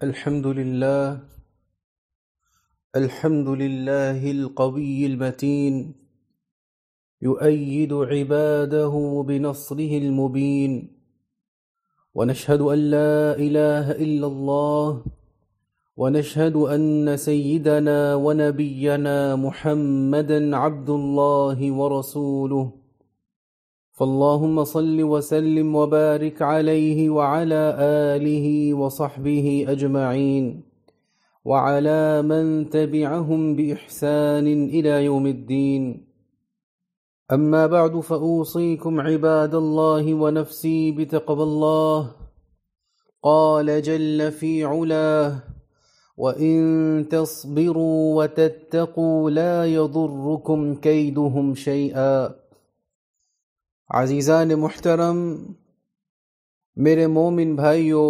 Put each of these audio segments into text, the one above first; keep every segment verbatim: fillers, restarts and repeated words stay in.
الحمد لله الحمد لله القوي المتين يؤيد عباده بنصره المبين، ونشهد أن لا إله إلا الله، ونشهد أن سيدنا ونبينا محمدًا عبد الله ورسوله، فاللهم صل وسلم وبارك عليه وعلى آله وصحبه أجمعين، وعلى من تبعهم بإحسان إلى يوم الدين. أما بعد، فأوصيكم عباد الله ونفسي بتقوى الله. قال جل في علاه: وَإِن تَصْبِرُوا وَتَتَّقُوا لَا يَضُرُّكُمْ كَيْدُهُمْ شَيْئًا. عزیزان محترم، میرے مومن بھائیو،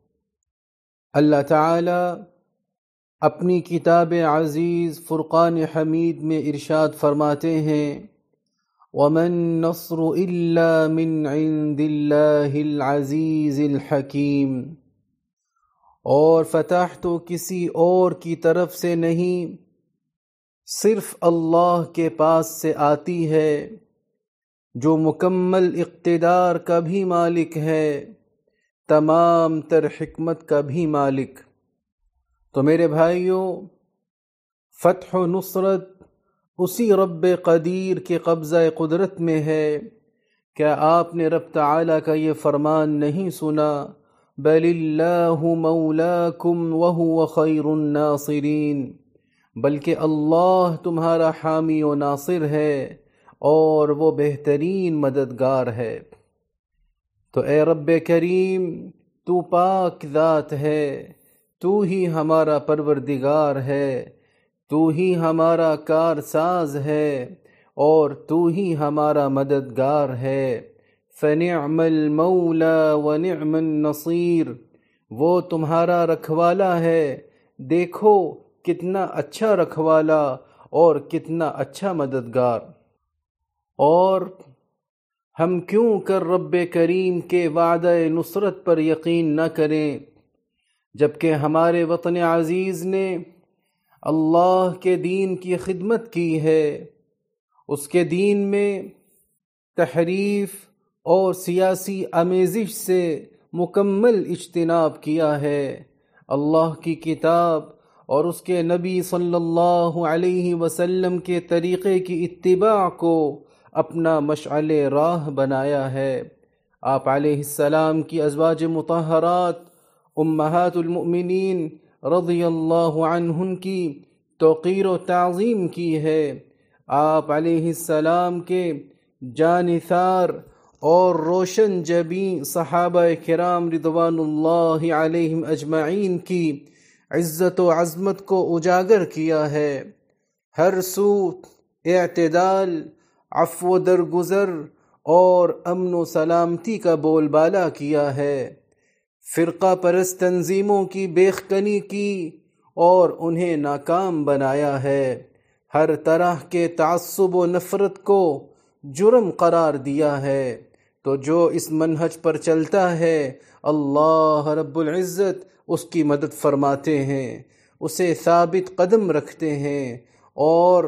اللہ تعالی اپنی کتاب عزیز فرقان حمید میں ارشاد فرماتے ہیں: وَمَن نَّصْرُ إِلَّا مِنْ عِندِ اللَّهِ الْعَزِيزِ الْحَكِيمِ، اور فتح تو کسی اور کی طرف سے نہیں، صرف اللہ کے پاس سے آتی ہے، جو مکمل اقتدار کا بھی مالک ہے، تمام تر حکمت کا بھی مالک۔ تو میرے بھائیوں، فتح و نصرت اسی رب قدیر کے قبضہ قدرت میں ہے۔ کیا آپ نے رب تعالیٰ کا یہ فرمان نہیں سنا؟ بل اللہ مولاکم وہو خیر الناصرین، بلکہ اللہ تمہارا حامی و ناصر ہے اور وہ بہترین مددگار ہے۔ تو اے رب کریم، تو پاک ذات ہے، تو ہی ہمارا پروردگار ہے، تو ہی ہمارا کارساز ہے اور تو ہی ہمارا مددگار ہے۔ فنعم المولا ونعم النصیر، وہ تمہارا رکھوالا ہے، دیکھو کتنا اچھا رکھوالا اور کتنا اچھا مددگار۔ اور ہم کیوں کر رب کریم کے وعدہ نصرت پر یقین نہ کریں، جبکہ ہمارے وطن عزیز نے اللہ کے دین کی خدمت کی ہے، اس کے دین میں تحریف اور سیاسی آمیزش سے مکمل اجتناب کیا ہے، اللہ کی کتاب اور اس کے نبی صلی اللہ علیہ وسلم کے طریقے کی اتباع کو اپنا مشعل راہ بنایا ہے۔ آپ علیہ السلام کی ازواج مطہرات امہات المؤمنین رضی اللہ عنہن کی توقیر و تعظیم کی ہے۔ آپ علیہ السلام کے جانثار اور روشن جبیں صحابہ کرام رضوان اللہ علیہم اجمعین کی عزت و عظمت کو اجاگر کیا ہے۔ ہر سو اعتدال، عفو و درگزر اور امن و سلامتی کا بول بالا کیا ہے، فرقہ پرست تنظیموں کی بیخکنی کی اور انہیں ناکام بنایا ہے، ہر طرح کے تعصب و نفرت کو جرم قرار دیا ہے۔ تو جو اس منہج پر چلتا ہے، اللہ رب العزت اس کی مدد فرماتے ہیں، اسے ثابت قدم رکھتے ہیں، اور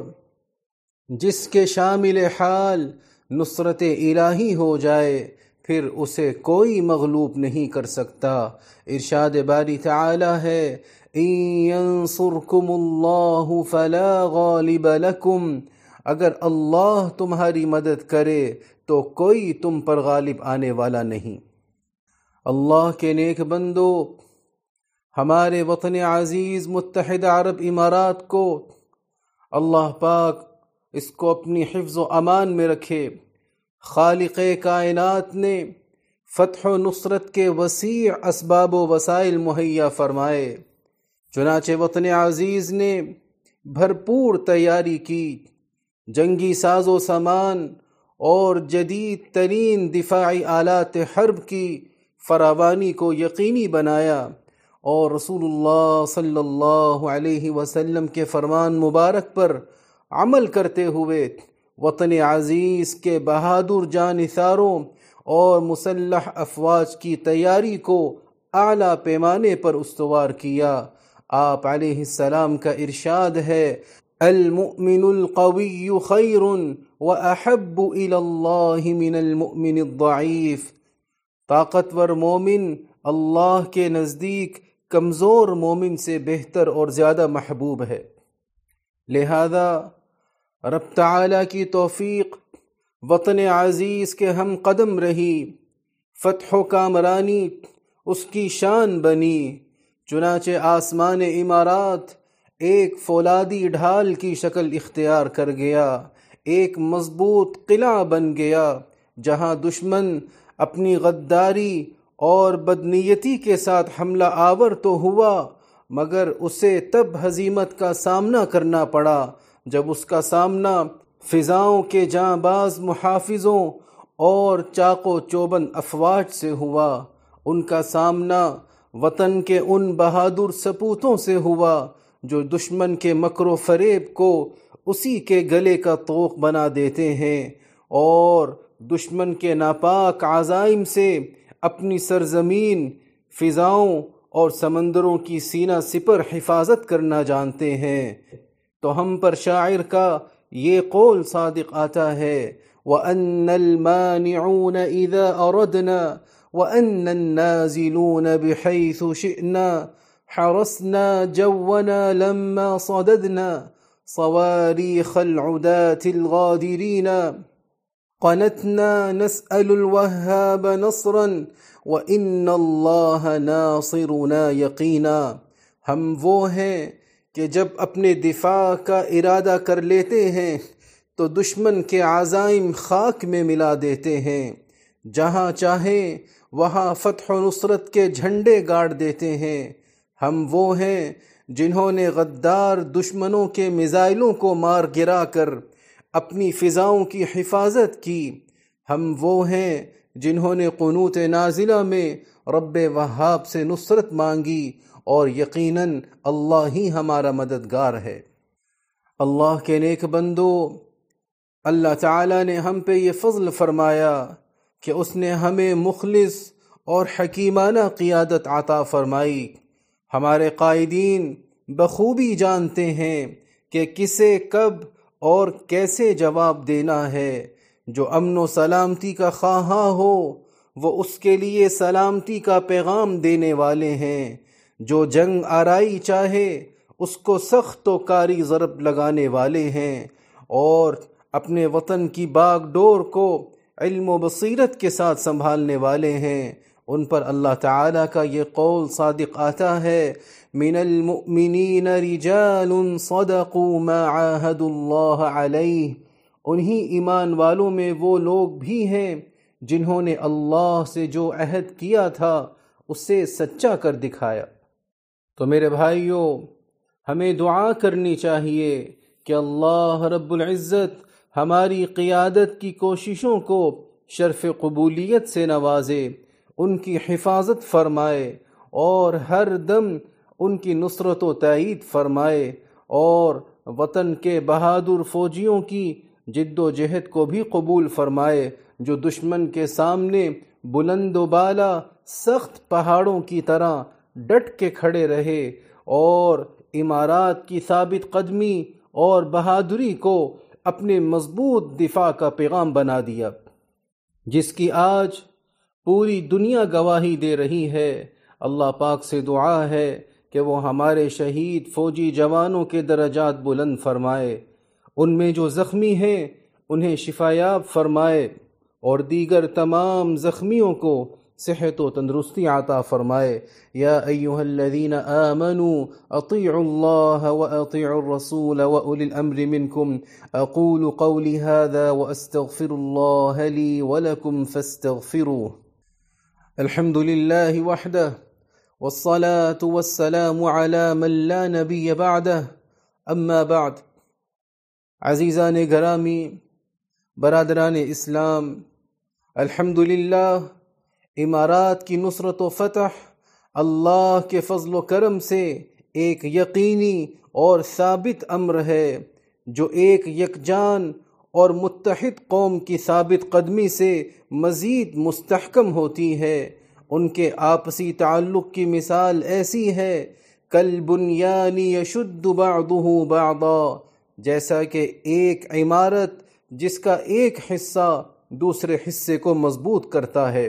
جس کے شامل حال نصرت الہی ہو جائے پھر اسے کوئی مغلوب نہیں کر سکتا۔ ارشاد باری تعالی ہے: ان ینصرکم اللہ فلا غالب لکم، اگر اللہ تمہاری مدد کرے تو کوئی تم پر غالب آنے والا نہیں۔ اللہ کے نیک بندو، ہمارے وطن عزیز متحدہ عرب امارات کو اللہ پاک اس کو اپنی حفظ و امان میں رکھے۔ خالق کائنات نے فتح و نصرت کے وسیع اسباب و وسائل مہیا فرمائے، چنانچہ وطن عزیز نے بھرپور تیاری کی، جنگی ساز و سامان اور جدید ترین دفاعی آلات حرب کی فراوانی کو یقینی بنایا، اور رسول اللہ صلی اللہ علیہ وسلم کے فرمان مبارک پر عمل کرتے ہوئے وطن عزیز کے بہادر جانثاروں اور مسلح افواج کی تیاری کو اعلیٰ پیمانے پر استوار کیا۔ آپ علیہ السلام کا ارشاد ہے، المؤمن القوی خیر واحب الی اللہ من المؤمن الضعیف۔ طاقتور مومن اللہ کے نزدیک کمزور مومن سے بہتر اور زیادہ محبوب ہے۔ لہذا رب تعالیٰ کی توفیق وطن عزیز کے ہم قدم رہی، فتح و کامرانی اس کی شان بنی، چنانچہ آسمان امارات ایک فولادی ڈھال کی شکل اختیار کر گیا، ایک مضبوط قلعہ بن گیا، جہاں دشمن اپنی غداری اور بدنیتی کے ساتھ حملہ آور تو ہوا، مگر اسے تب ہزیمت کا سامنا کرنا پڑا جب اس کا سامنا فضاؤں کے جاں باز محافظوں اور چاق و چوبند افواج سے ہوا۔ ان کا سامنا وطن کے ان بہادر سپوتوں سے ہوا جو دشمن کے مکر و فریب کو اسی کے گلے کا طوق بنا دیتے ہیں اور دشمن کے ناپاک عزائم سے اپنی سرزمین، فضاؤں اور سمندروں کی سینہ سپر حفاظت کرنا جانتے ہیں۔ تو ہم پر شاعر کا یہ قول صادق آتا ہے، وَأَنَّ الْمَانِعُونَ إِذَا أَرَدْنَا وَأَنَّ النَّازِلُونَ بِحَيْثُ شِئْنَا حَرَسْنَا جَوَّنَا لَمَّا صَدَدْنَا صَوَارِيخَ الْعُدَاةِ الْغَادِرِينَ قَنَتْنَا نَسْأَلُ الْوَهَّابَ نَصْرًا وَإِنَّ اللَّهَ نَاصِرُنَا يَقِينًا۔ ہم وہ ہیں کہ جب اپنے دفاع کا ارادہ کر لیتے ہیں تو دشمن کے عزائم خاک میں ملا دیتے ہیں، جہاں چاہیں وہاں فتح و نصرت کے جھنڈے گاڑ دیتے ہیں۔ ہم وہ ہیں جنہوں نے غدار دشمنوں کے میزائلوں کو مار گرا کر اپنی فضاؤں کی حفاظت کی۔ ہم وہ ہیں جنہوں نے قنوت نازلہ میں رب وہاب سے نصرت مانگی، اور یقیناً اللہ ہی ہمارا مددگار ہے۔ اللہ کے نیک بندو، اللہ تعالیٰ نے ہم پہ یہ فضل فرمایا کہ اس نے ہمیں مخلص اور حکیمانہ قیادت عطا فرمائی۔ ہمارے قائدین بخوبی جانتے ہیں کہ کسے کب اور کیسے جواب دینا ہے۔ جو امن و سلامتی کا خواہاں ہو وہ اس کے لیے سلامتی کا پیغام دینے والے ہیں، جو جنگ آرائی چاہے اس کو سخت و کاری ضرب لگانے والے ہیں، اور اپنے وطن کی باغ ڈور کو علم و بصیرت کے ساتھ سنبھالنے والے ہیں۔ ان پر اللہ تعالیٰ کا یہ قول صادق آتا ہے، من المؤمنین رجال صدقوا ما عاہدوا اللہ علیہ۔ انہی ایمان والوں میں وہ لوگ بھی ہیں جنہوں نے اللہ سے جو عہد کیا تھا اسے سچا کر دکھایا۔ تو میرے بھائیوں، ہمیں دعا کرنی چاہیے کہ اللہ رب العزت ہماری قیادت کی کوششوں کو شرف قبولیت سے نوازے، ان کی حفاظت فرمائے اور ہر دم ان کی نصرت و تائید فرمائے، اور وطن کے بہادر فوجیوں کی جد و جہد کو بھی قبول فرمائے، جو دشمن کے سامنے بلند و بالا سخت پہاڑوں کی طرح ڈٹ کے کھڑے رہے اور امارات کی ثابت قدمی اور بہادری کو اپنے مضبوط دفاع کا پیغام بنا دیا، جس کی آج پوری دنیا گواہی دے رہی ہے۔ اللہ پاک سے دعا ہے کہ وہ ہمارے شہید فوجی جوانوں کے درجات بلند فرمائے، ان میں جو زخمی ہیں انہیں شفایاب فرمائے، اور دیگر تمام زخمیوں کو صحت و تندرستی عطا فرمائے۔ یا ایہا الذین آمنوا اطیعوا اللہ واطیعوا الرسول واولی الامر منکم، اقول قولی هذا واستغفر اللہ لی ولکم فاستغفروه۔ الحمد للہ وحدہ والصلاة والسلام علی من لا نبی بعدہ، اما بعد۔ عزیزان گرامی، برادران اسلام، الحمدللہ امارات کی نصرت و فتح اللہ کے فضل و کرم سے ایک یقینی اور ثابت امر ہے، جو ایک یکجان اور متحد قوم کی ثابت قدمی سے مزید مستحکم ہوتی ہے۔ ان کے آپسی تعلق کی مثال ایسی ہے کالبنیان یشد بعضہ بعضا، جیسا کہ ایک عمارت جس کا ایک حصہ دوسرے حصے کو مضبوط کرتا ہے۔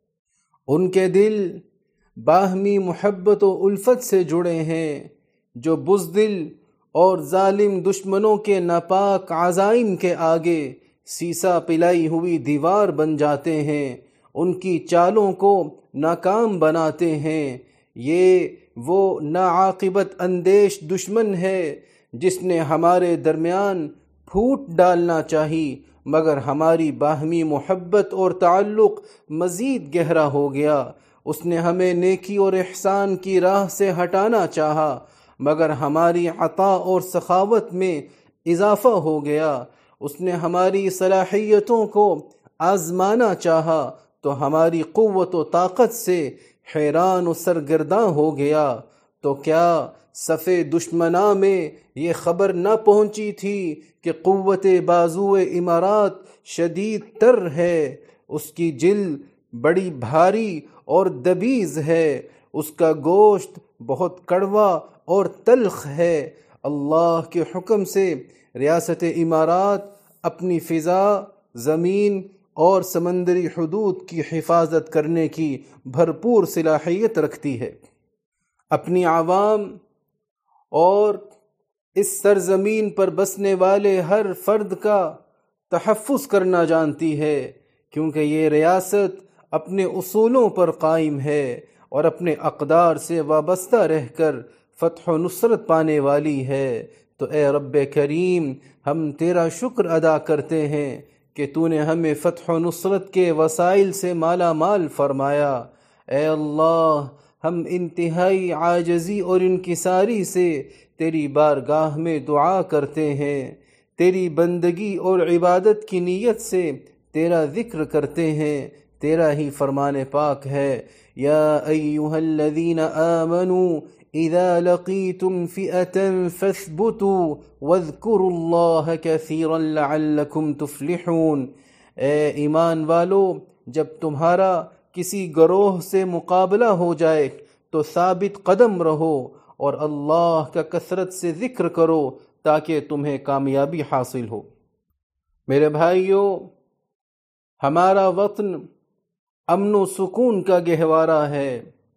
ان کے دل باہمی محبت و الفت سے جڑے ہیں، جو بزدل اور ظالم دشمنوں کے ناپاک عزائم کے آگے سیسا پلائی ہوئی دیوار بن جاتے ہیں، ان کی چالوں کو ناکام بناتے ہیں۔ یہ وہ ناعاقبت اندیش دشمن ہے جس نے ہمارے درمیان پھوٹ ڈالنا چاہی، مگر ہماری باہمی محبت اور تعلق مزید گہرا ہو گیا۔ اس نے ہمیں نیکی اور احسان کی راہ سے ہٹانا چاہا، مگر ہماری عطا اور سخاوت میں اضافہ ہو گیا۔ اس نے ہماری صلاحیتوں کو آزمانا چاہا تو ہماری قوت و طاقت سے حیران و سرگرداں ہو گیا۔ تو کیا صفِ دشمناں میں یہ خبر نہ پہنچی تھی کہ قوت بازو امارات شدید تر ہے، اس کی جلد بڑی بھاری اور دبیز ہے، اس کا گوشت بہت کڑوا اور تلخ ہے۔ اللہ کے حکم سے ریاست امارات اپنی فضا، زمین اور سمندری حدود کی حفاظت کرنے کی بھرپور صلاحیت رکھتی ہے۔ اپنی عوام اور اس سرزمین پر بسنے والے ہر فرد کا تحفظ کرنا جانتی ہے، کیونکہ یہ ریاست اپنے اصولوں پر قائم ہے اور اپنے اقدار سے وابستہ رہ کر فتح و نصرت پانے والی ہے۔ تو اے رب کریم، ہم تیرا شکر ادا کرتے ہیں کہ تو نے ہمیں فتح و نصرت کے وسائل سے مالا مال فرمایا۔ اے اللہ، ہم انتہائی عاجزی اور انکساری سے تیری بارگاہ میں دعا کرتے ہیں، تیری بندگی اور عبادت کی نیت سے تیرا ذکر کرتے ہیں، تیرا ہی فرمان پاک ہے۔ یا ایہا الذین آمنوا اذا لقیتم فئة فاثبتوا واذکروا اللہ کثیرا لعلکم تفلحون۔ اے ایمان والو، جب تمہارا کسی گروہ سے مقابلہ ہو جائے تو ثابت قدم رہو اور اللہ کا کثرت سے ذکر کرو تاکہ تمہیں کامیابی حاصل ہو۔ میرے بھائیو، ہمارا وطن امن و سکون کا گہوارہ ہے،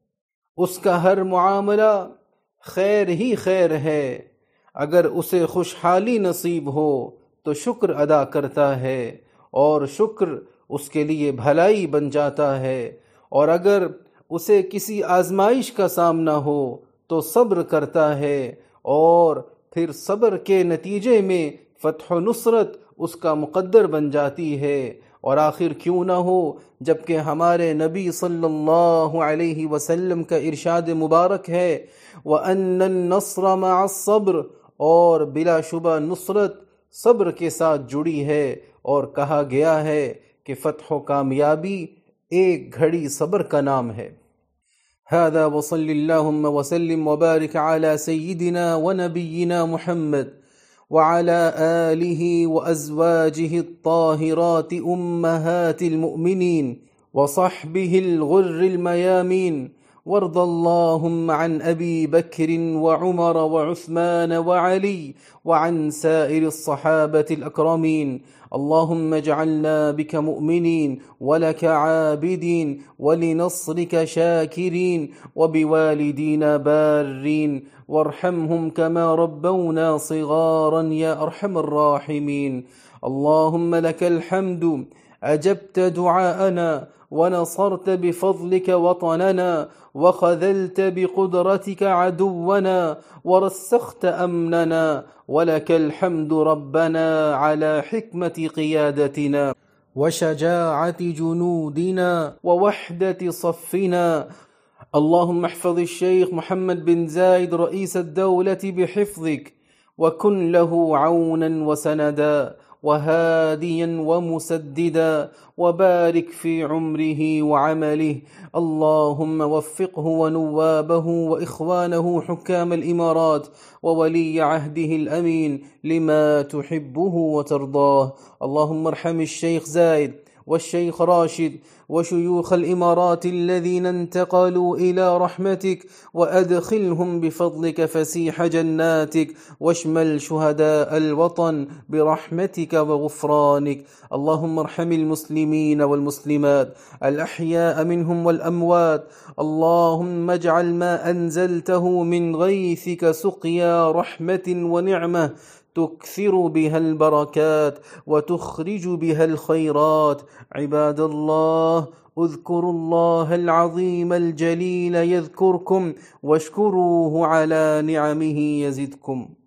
اس کا ہر معاملہ خیر ہی خیر ہے۔ اگر اسے خوشحالی نصیب ہو تو شکر ادا کرتا ہے اور شکر اس کے لیے بھلائی بن جاتا ہے، اور اگر اسے کسی آزمائش کا سامنا ہو تو صبر کرتا ہے، اور پھر صبر کے نتیجے میں فتح و نصرت اس کا مقدر بن جاتی ہے۔ اور آخر کیوں نہ ہو، جبکہ ہمارے نبی صلی اللہ علیہ وسلم کا ارشاد مبارک ہے وَأَنَّ النَّصْرَ مَعَ الصَّبْرِ، اور بلا شبہ نصرت صبر کے ساتھ جڑی ہے، اور کہا گیا ہے کہ فتح و کامیابی ایک گھڑی صبر کا نام ہے۔ هذا وصل اللہم وسلم وبارک علی سیدنا ونبینا محمد وعلى آلہ وأزواجہ الطاہرات امہات المؤمنین وصحبہ الغر المیامین، وارض اللہم عن ابی بکر وعمر وعثمان وعلی وعن سائر الصحابة الاکرمین۔ اللہم اجعلنا بک مؤمنین ولک عابدین ولنصرک شاکرین وبوالدینا بارین، وارحمهم كما ربونا صغارا یا ارحم الراحمین۔ اللہم لک الحمد، اجبت دعاءنا ونصرت بفضلك وطننا وخذلت بقدرتك عدونا ورسخت أمننا، ولك الحمد ربنا على حكمة قيادتنا وشجاعة جنودنا ووحدة صفنا۔ اللهم احفظ الشيخ محمد بن زايد رئيس الدولة بحفظك، وكن له عونا وسندا وهاديا ومسددا، وبارك في عمره وعمله۔ اللهم وفقه ونوابه وإخوانه حكام الإمارات وولي عهده الأمين لما تحبه وترضاه۔ اللهم ارحم الشيخ زايد والشيخ راشد وشيوخ الإمارات الذين انتقلوا إلى رحمتك، وأدخلهم بفضلك فسيح جناتك، واشمل شهداء الوطن برحمتك وغفرانك. اللهم ارحم المسلمين والمسلمات الأحياء منهم والأموات. اللهم اجعل ما أنزلته من غيثك سقيا رحمة ونعمة تكثر بها البركات وتخرج بها الخيرات. عباد الله، اذكروا الله العظيم الجليل يذكركم، واشكروه على نعمه يزدكم.